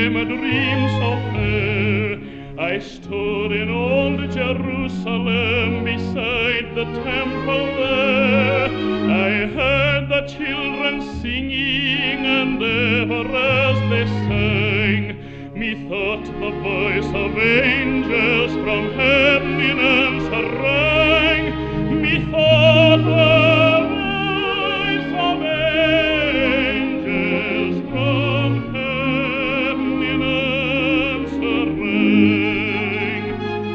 dream a dream so fair. I stood in old Jerusalem beside the temple there. I heard the children singing, and ever as they sang, methought the voice of angels from heaven in answer rang. Methought the voice of angels from heaven in answer rang.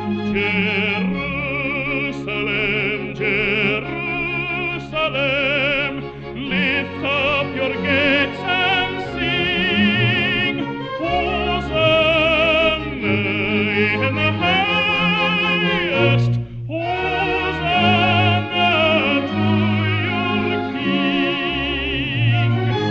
Jerusalem, Jerusalem, lift up your gates and sing, Hosanna in the highest, Hosanna to your King.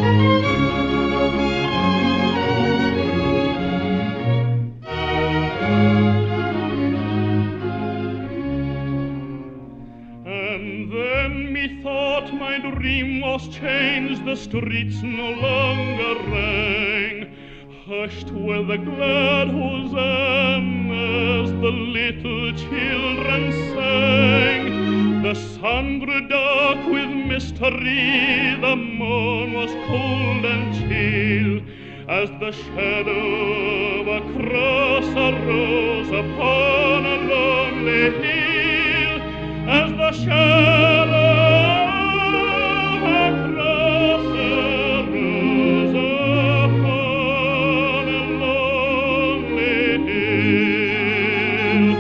And then methought my dream was changed, the streets no longer rang. Hushed were the glad hosannas, the little children sang. The sun grew dark with mystery, the moon was cold and chill, as the shadow of a cross arose upon a lonely hill. As the shadow of a cross arose upon a lonely hill.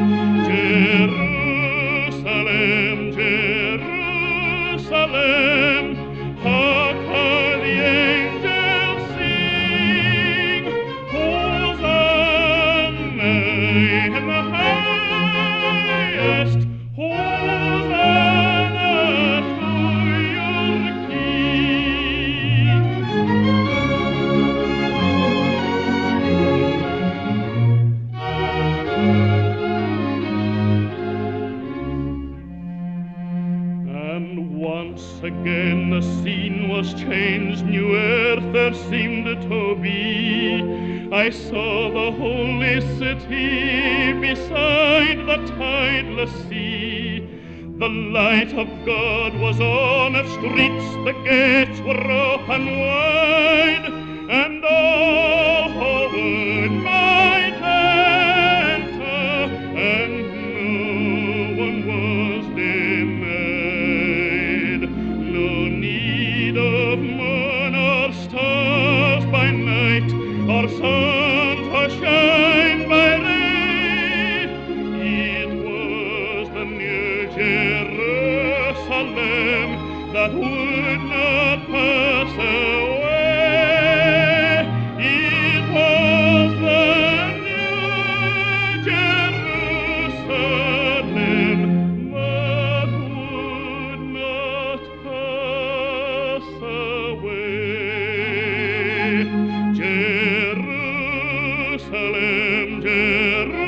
Jerusalem, Jerusalem, hark how the angels sing, Hosanna in the highest, Hosanna to your King. And once again the scene was changed, new earth there seemed to be. I saw the holy city beside the tideless sea. The light of God was on its streets, the gates were open wide, and all who would might enter, and no one was denied. No need of moon or stars by night, or sun to shine by day. It was the new Jerusalem that would not pass away. It was the new Jerusalem that would not pass away. Jerusalem, Jerusalem,